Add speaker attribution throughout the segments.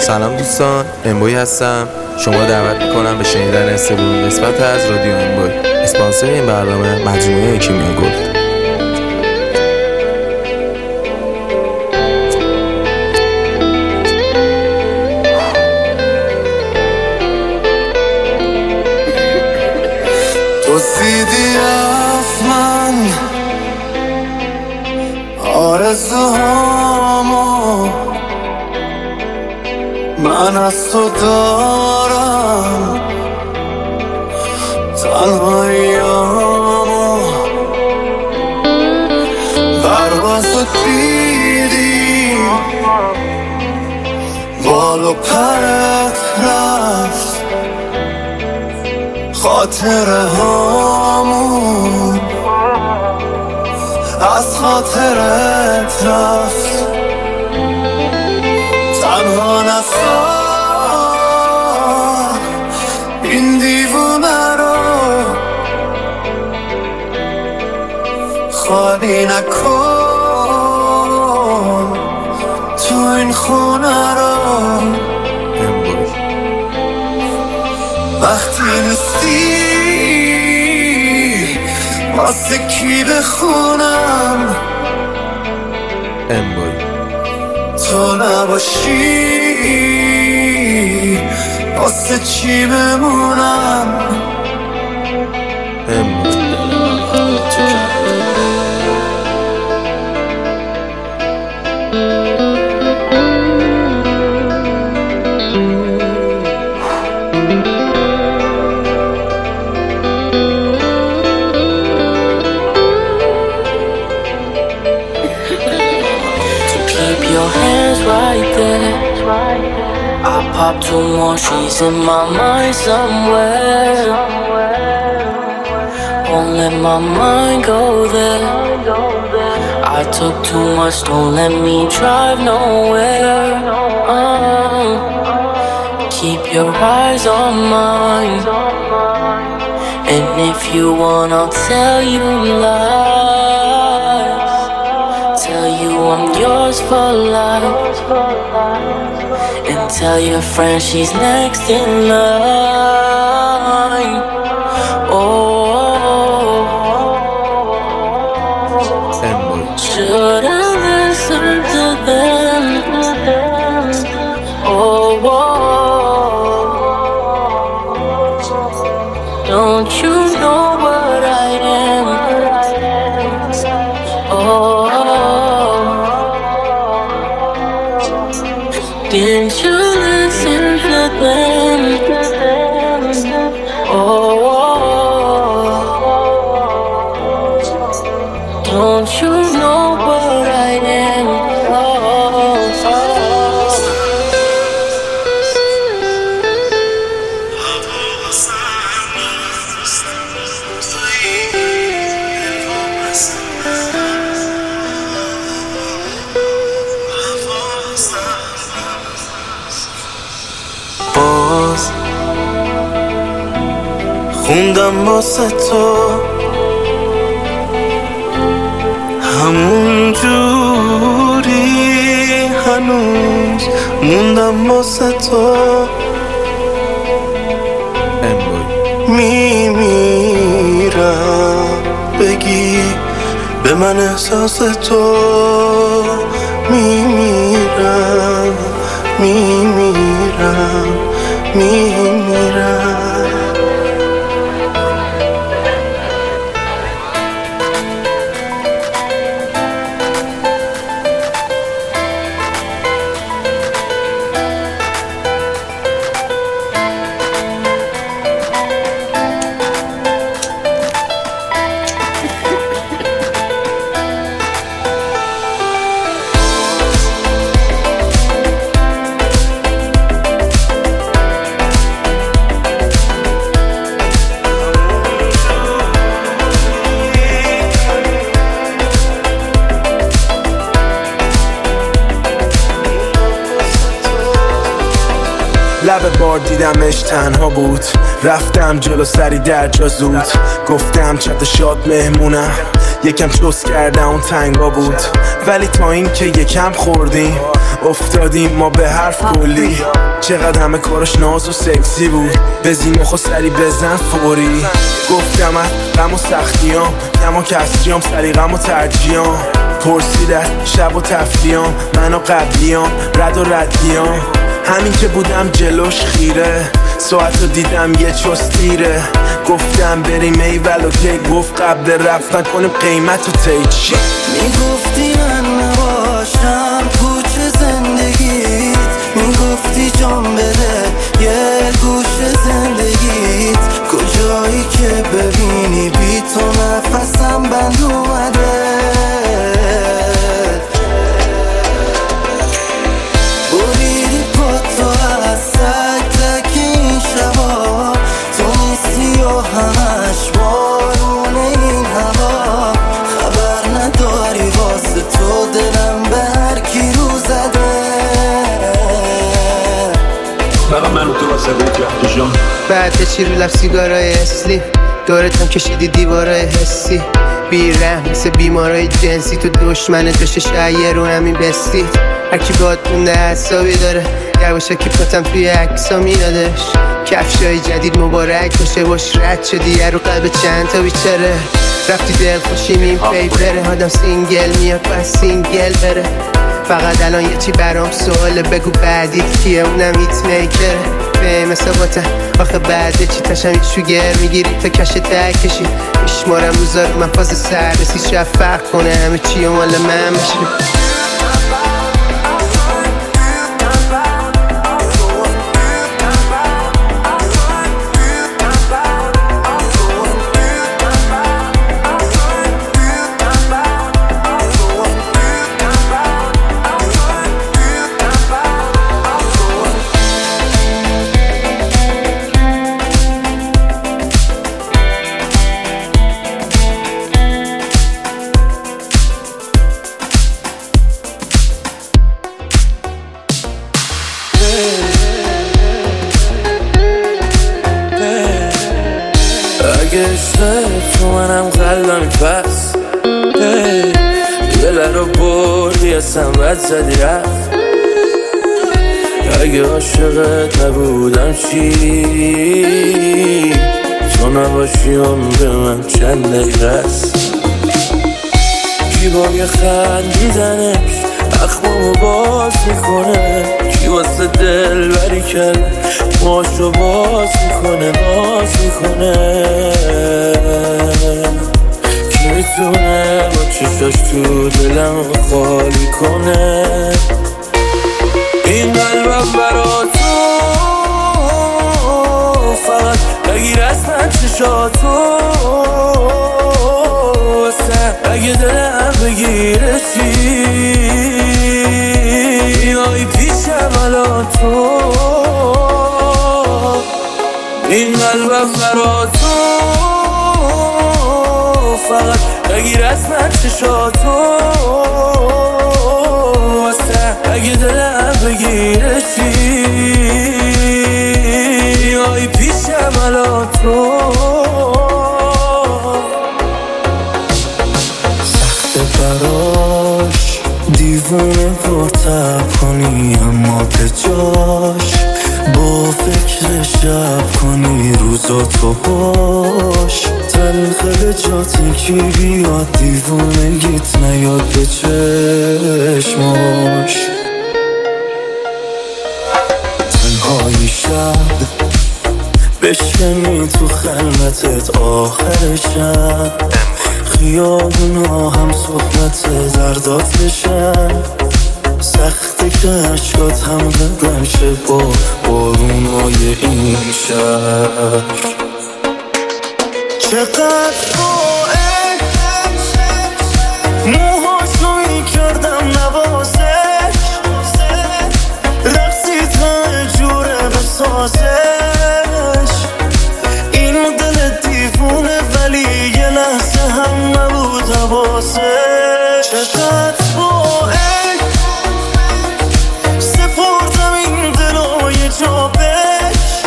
Speaker 1: سلام دوستان، امبوی هستم. شما دعوت میکنم به شنیدن سومین قسمت از رادیو امبوی. اسپانسر این برنامه مجموعه کیمیا گلد.
Speaker 2: تو دیدی از من آرزوهامو، من از تو دارم تنهاییامو. پروازو دیدی بال و پرت رفت، خاطره هامون از خاطرت رفت. تنها نسار این دیوونه رو، خالی نکن تو این خونه رو. وقتی نیستی واسه کی بخونم،
Speaker 1: امبوی
Speaker 2: تو نباشی واسه چی بمونم.
Speaker 1: امبوی
Speaker 3: Your hands right there. I pop two more, she's in my mind somewhere. Won't let my mind go there. I took too much, don't let me drive nowhere. Keep your eyes on mine, and if you want, I'll tell you lies. Tell you I'm yours for life, and tell your friend she's next in line. Oh, should I listen to them? Oh, don't you know what I am? Oh, didn't you listen to them? Oh, don't you know what I am?
Speaker 2: باز خوندم واسه تو همون جوری، هنوز موندم واسه تو. میمیرم بگی به من احساس تو. میمیرم میمیرم میمیرم.
Speaker 4: لب بار دیدمش تنها بود، رفتم جلو سری در جا زود. گفتم چت شاد مهمونم، یکم چوس کردم اون تنگا بود، ولی تا این که یکم خوردیم افتادیم ما به حرف کلی. چقدر همه کارش ناز و سکسی بود، بزین مخو سری بزن فوری. گفتم از غم و سختیام غم و کسریام، سری غم و ترجیام. پرسیدن شب و تفریام من و قبلیام رد و ردیام. همین که بودم جلوش خیره، ساعت رو دیدم یه چستیره. گفتم بریم ایول و که گفت قبل رفتن کنیم قیمت و تیچی.
Speaker 2: میگفتی من نباشم کوچه زندگیت، میگفتی جان بده یه گوش زندگیت. کجایی که ببینی بی تو نفسم بند اومده. بریدی پا تو از سگ تک این شبا، تو نیستی و همش بارون این هوا. خبر نداری واسه تو دلم به هر کی رو زده.
Speaker 5: فقط من و تو واسه بود جهد جان.
Speaker 6: بعد چی رو لب سیگارای اسلی، دورتم کشیدی دیوارای حسی. بیرحم مثل بیمارای جنسی، تو دشمن داشته شایر رو همین بستید. هرکی باد مونده حسابی داره، یواشکی پاتم توی عکسا میادش. کفشای جدید مبارک باشه باش رد شدی رو قلب چند تا بیچاره. رفتی دل خوشیم این پیپره، آدم سینگل میاد پس سینگل بره. فقط الان یه چی برام سواله، بگو بعدیت کیه اونم هیت میکره. به مسابقه آخه بعد چی تشم هیچ شوگر میگیری تا کش تک کشی. میشمارم روزا رو من فاز سر رسی، شاید فرق کنه همه چی و مال من بشه.
Speaker 2: تو منم قلبم پس دل رو بردی اصلا رد زدی رفت. اگه عاشقت نبودم چی؟ تو نباشی عمر من چند دقیقه است. کی با یه خندیدنش اخمامو باز میکنه، کی واسه دل بری کرده ماشو باز میکنه ناز میکنه. کی میتونه با چشاش تو دلم خالی کنه. این قلبم برا تو فقط بگیر از من چشاتو. اگه دلم بگیره چی؟ آی پیشم الان تو. این قلبم برا تو فقط بگیر از من چشاتو. اگه دلم بگیره چی؟ آی پیشم الان تو.
Speaker 7: براش دیوونه پرتب کنی، اما به جاش با فکر شب کنی روزاتو باش. تلخه جاتی کی بیاد دیوونگیت نیاد به چشماش. تنهایی شب بشکنی تو خلوتت آخر شب. خیابونا هم صحبت زردات بشن، سختی که عشقات هم قدم شه با بارونای این شهر. چقدر باید موهاشو میکردم نوازش، رقصی تا جوره بسازش. این دل دیوونه ولی یه لحظه هم نبود حواسش. چقدر باید سپردم این دلو یه جا بش،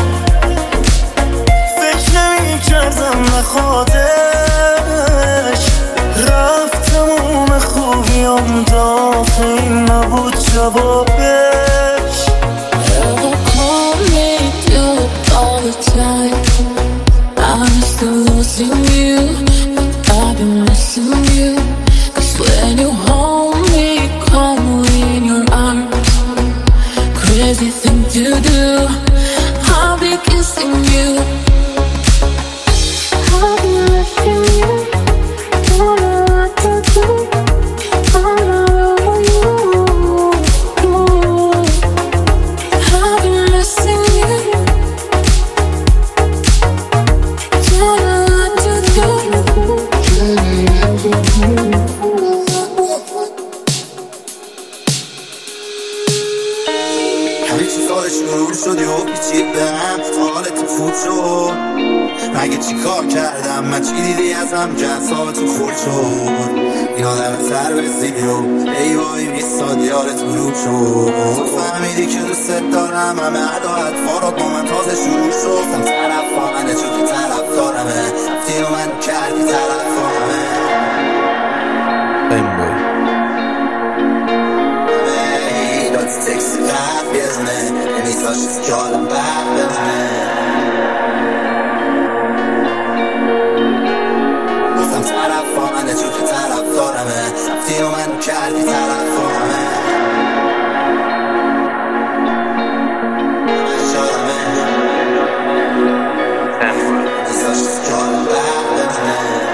Speaker 7: فکر نمی کردم نخوادش.
Speaker 3: crazy thing to do. I'll be kissing you. I'll be missing you. Don't know what to do. All over you. I'll be missing you. Don't know what to do.
Speaker 8: همه چی سالش نور شدی و پیچید به هم حالت فوت شد مگه چی کار کردم من چی دیدی ازم جذابتون خورد شد یادم سر رسیدی و ای وای بیستاد یارت غروب شد تو فهمیدی که دوست دارم همه ادا اطفارات با من تازه شروع شد گفتم طرف فامنه چون که طرف دارمه رفتی و من کردی طرف فامنه تکسی قرد بزنه نمیزاش که حالم بد بزنه گفتم طرف فامنه چون که طرف دارمه رفتی و من کردی طرف فامنه من شادمه نمیزاش که حالم بد بزنه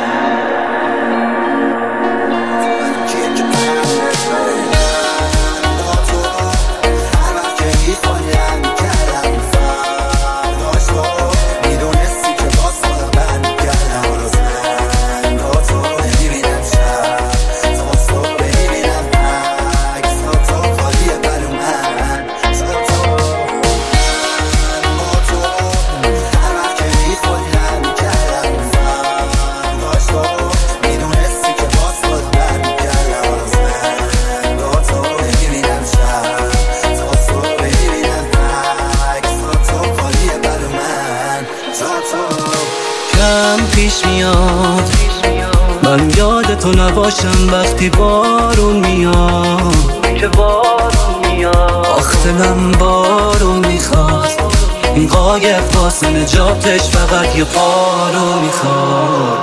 Speaker 7: پیش میاد من یاد تو نباشم وقتی بارون میاد که بارون میاد آخ دلم بارون میخواد این قایق واسه نجاتش فقط یه بارون میخواد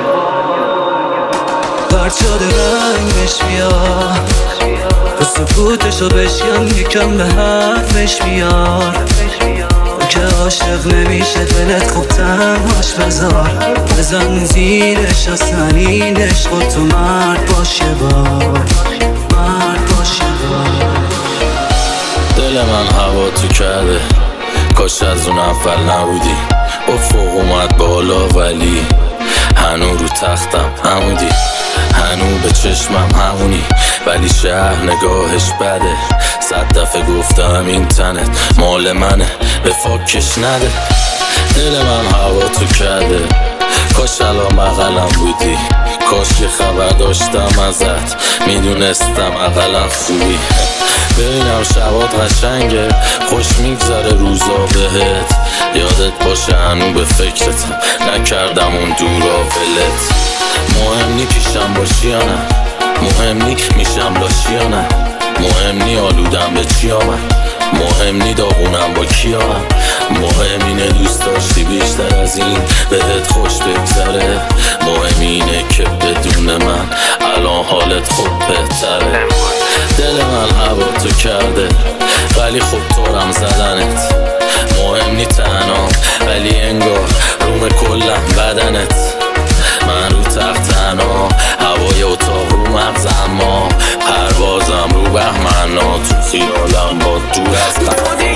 Speaker 7: برد شده رنگش بیاد تو سکوتشو بشکن یکم به حرفش بیاد که عاشق نمیشه دلت خوب تنهاش بذار بزن زیرش آسانینش خود تو مرد باشه مرد باشه
Speaker 9: دل من هوا تو کرده کاش از اون اول نبودی افق اومد بالا ولی هنو رو تختم همودی هنو به چشمم همونی ولی شهر نگاهش بده 100 دفعه گفتم این تنت مال منه به فاکش نده دل من هوا تو کرده کاش الان بغلم بودی کاش یه خبر داشتم ازت میدونستم اقلا خوبی ببینم شبات قشنگه خوش میگذره روزا بهت یادت باشه هنو به فکرتم نکردم اون دورا ولت مهم نی پیشم باشی یا نه مهم نی میشم لاشی یا نه مهم نی آلودم به چی آمد مهم نی داغونم با کی آمد مهم اینه دوست داشتی بیشتر از این بهت خوش بگذره مهم اینه که بدون من الان حالت خوب بهتره دل من هوا تو کرده ولی خوب طورم زدنت مهم نی تنها ولی انگار روم کلم بدنت من رو تخت تنها هوای اتاق رو مغز اما پروازم رو بهمنا تو خیالم با دور از قدیم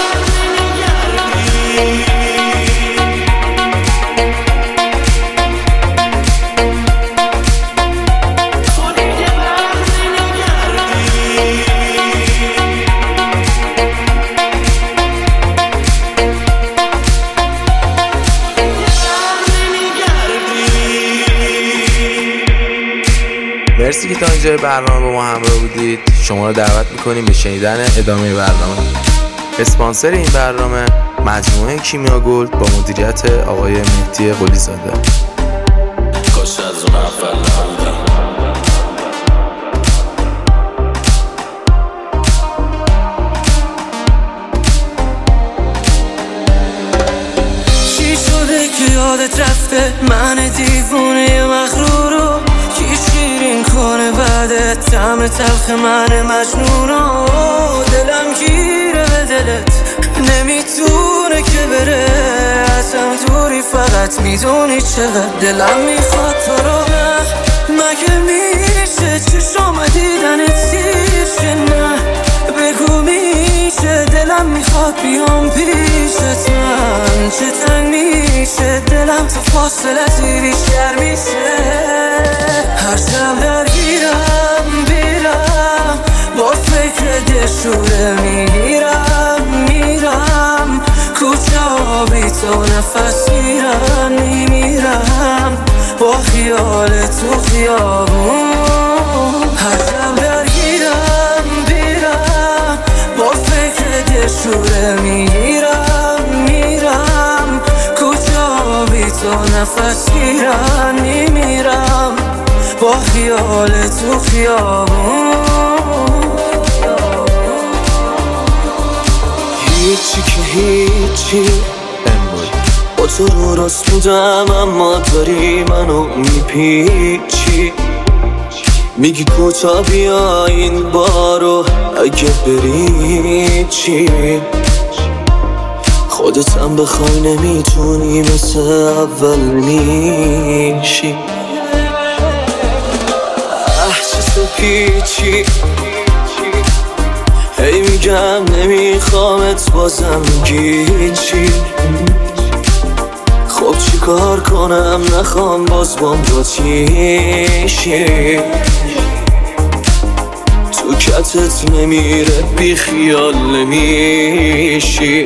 Speaker 1: مرسی که تا اینجای برنامه با ما همراه بودید. شما رو دعوت میکنیم به شنیدن ادامه برنامه. اسپانسر این برنامه مجموعه کیمیا گلد با مدیریت آقای مهدی قلی زاده.
Speaker 9: کاش از اون اول نبودی.
Speaker 7: چی شده که یادت رفته من دیوونه مغرورو کی شیرین کنه بعد طعم تلخ من مجنونو دلم گیره به خودت میدونی چقدر دلم میخواد تو رو. مگه میشه چشم دیدنت سیر نه؟ بگو میشه دلم میخواد بیام پیشت من. چه تنگ میشه دلم تو فاصلت بیشتر میشه. هر شب درگیرم بیرم با فکر دشوره میرم کجا بی تو نفس میمیرم با خیال تو خیابون. هر شب درگیرم بیرم با فکر دشوره میرم کجا بی تو نفس میمیرم با خیال تو خیابون.
Speaker 2: هیچی که هیچی با تو رو راست بودم اما داری منو میپیچی. میگی کوتا بیا این بارو اگه بری چی؟ خودتم بخوای نمیتونی مثل اول میشی. چه پیچی هی میگم نمیخوامت بازم میگی چی؟ خب چی کار کنم نخوام باز بام چیشی؟ تو کتت نمیره بی خیال نمیشی.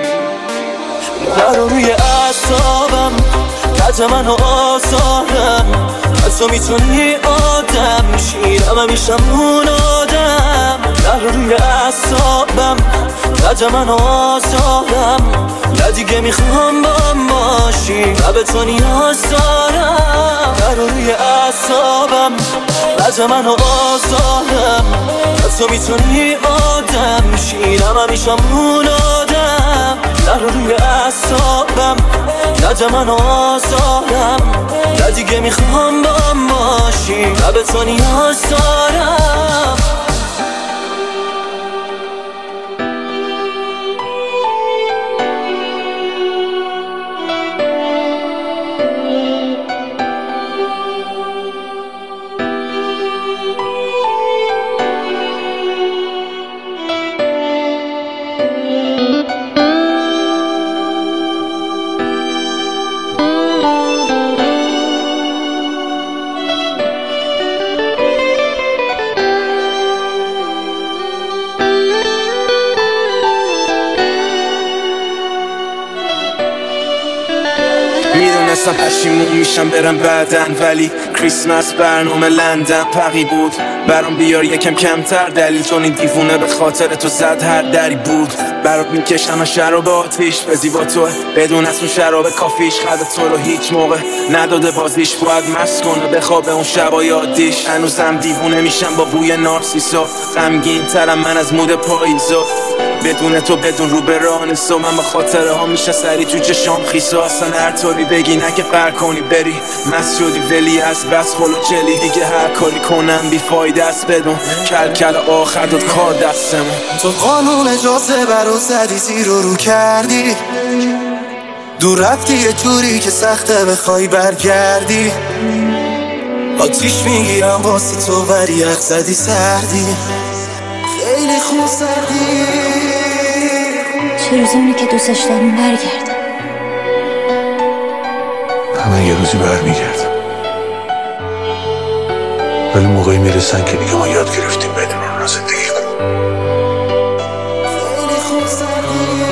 Speaker 2: نرو روی اعصابم قد منو آزارم. تو میتونی آدم میشیرم همیشم اون آدم. نرو روی اعصابم قد منو آزارم. نه دیگه میخوام با باشی نه به تو نیاز دارم. نرو روی اعصابم قد منو آزارم. تو میتونی آدم میشیرم همیشم اون آدم. نرو روی اعصابم قد منو آزارم. نه دیگه میخوام با باشی نه به تو نیاز دارم.
Speaker 4: میدونستم پشیمون میشم برم بعدن ولی کریسمس برنامه لندن پقی بود برام بیار یکم کمتر دلیل چون این دیوونه به خاطر تو زد هر دری بود. برات میکشم شراب آتیش به زیبا تو بدون اسم شراب کافیش خد تو رو هیچ موقع نداده بازیش باید مست کنه بخوابه اون شبای عادیش. هنوزم دیوونه میشم با بوی نارسیسا غمگین ترم من از مود پاییزا بدون تو بدون رو به رانسا. من با خاطره ها میشه سری تو چشام خیسا. اصلا هر طوری بگی نه که قر کنی بری مست شدی ولی از بس خلو چلی دیگه هر کاری کنم بیفایده است بدون کل آخر داد کار دستمون.
Speaker 10: تو قانون جاذبه رو زدی زیر رو کردی دور رفتی یه جوری که سخته بخوای برگردی. آتیش میگیرم واسه تو ولی یخ زدی سردی خیلی خوب سردی.
Speaker 11: چه روزونی که دوستش داریم برگردم.
Speaker 5: همه یه روزی برمیگردم ولی موقعی میرسن که دیگه ما یاد گرفتیم بدون اون زندگی کنیم.
Speaker 10: خیلی خوب سردی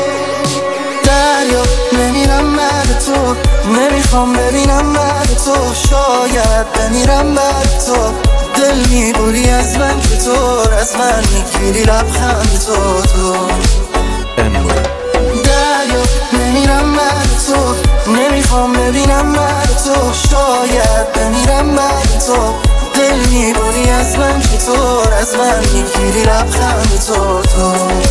Speaker 10: دریا نمیرم بعد تو نمیخوام ببینم بعد تو شاید بمیرم بعد تو. دل میبری از من چطور از من میگیری لبخند تو دریا نمیرم بعد تو نمیخوام ببینم بعد تو شاید بمیرم بعد تو. دل میبری از من چطور از من میگیری لبخند تو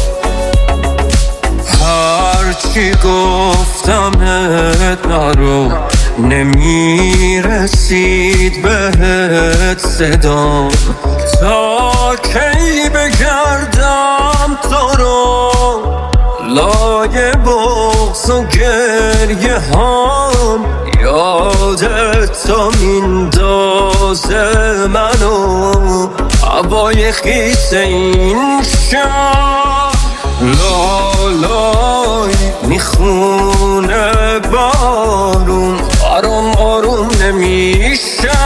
Speaker 7: هرچی گفتمت نرو نمیرسید بهت صدام. تا کی بگردم تو رو لای بغز تو گریه هم یادت تا میندازه منو هوای خیس این شهر لالای میخونه بارون آروم آروم نمیشه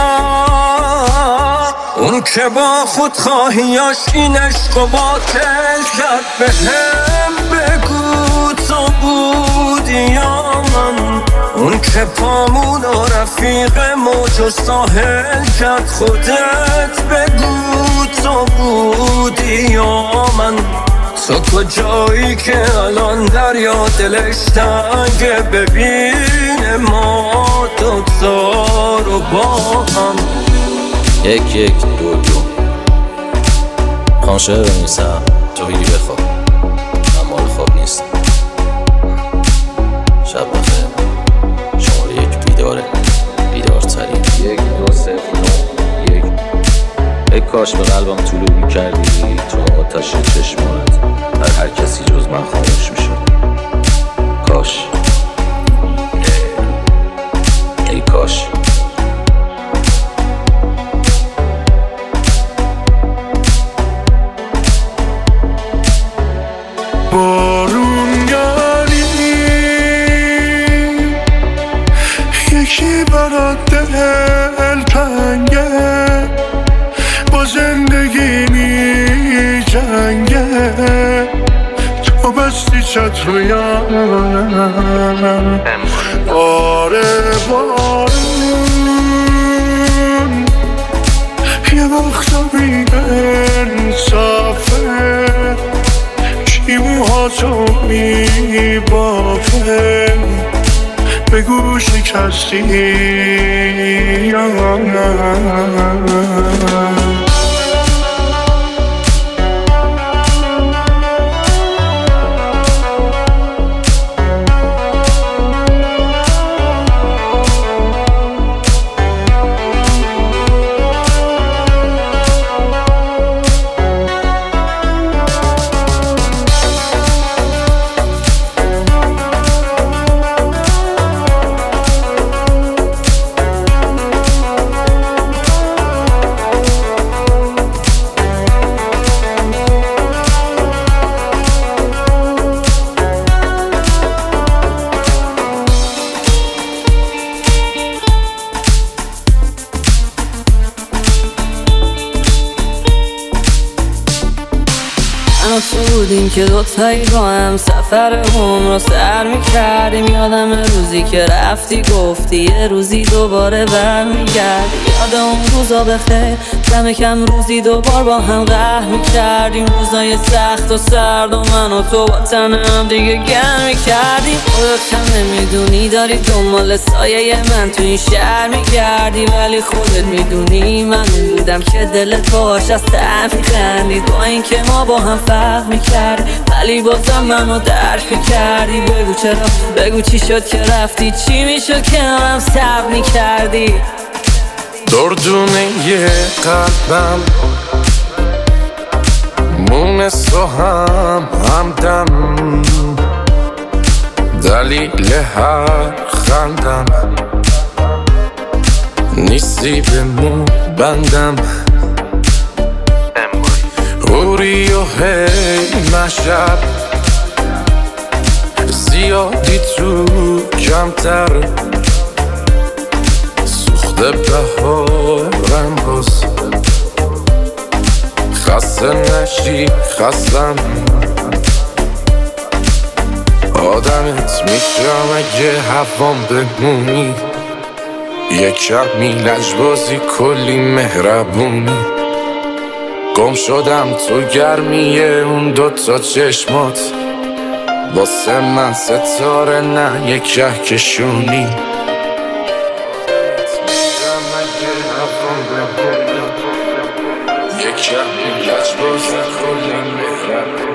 Speaker 7: اون که با خودخواهیاش این عشقو باطل کرد بهم بگو تو بودی یا من اون که پامون و رفیق موج و ساحل کرد خودت بگو تو بودی یا من تو کجایی که الان دریا دلش تنگه ببینه ما دوتا رو با هم
Speaker 9: 1 1 2 2 خانشه بنویسم تو بگی بخواب من مال خواب نیستم شب بخیر شماره 1 بیداره بیدارترین 1 2 3 9 1 ای کاش به قلبم طلوع کردی تو آتش چشمانت هر کسی جز من خاموش میشد کاش ای کاش
Speaker 10: بارونگری یکی برات دل تنگه با زندگی می جنگه تو بستی چتر و یارم آره بارون یه وقتا بی انصافه کی موهاتو میبافه بگو شکستی یا نه
Speaker 12: بودیم که دوتایی با هم سفر عمر رو سر میکردیم یادم روزی که رفتی گفتی یه روزی دوباره برمیگردی یاد اون روزا بخیر دم کم روزی دوبار با هم قهر میکردیم روزای سخت و سرد و من و تو با تنم دیگه گرم میکردیم خودت هم نمیدونی داری دنبال سایه من تو این شهر میگردی ولی خودت میدونی من بودم که دلت باش از طرف میخندید با این که ما با هم فرق میکرد ولی بازم منو درک میکردی بگو چرا بگو چی شد که رفتی چی میشد که هم صبر میکردی
Speaker 10: دردونه یه قلبم مونست و همدم دلیل هر خندم نیستی به مو بندم اوری و هی مشب زیادی تو کمتر سوخته بهارم باز خسته نشی خستم آدمت میشم اگه هوام بمونی یه کمی لجبازی کلی مهربونی گم شدم تو گرمیه اون دوتا چشمات واسه من ستاره نه یک کهکشونی یک کمی لجبازی کلی مهربونی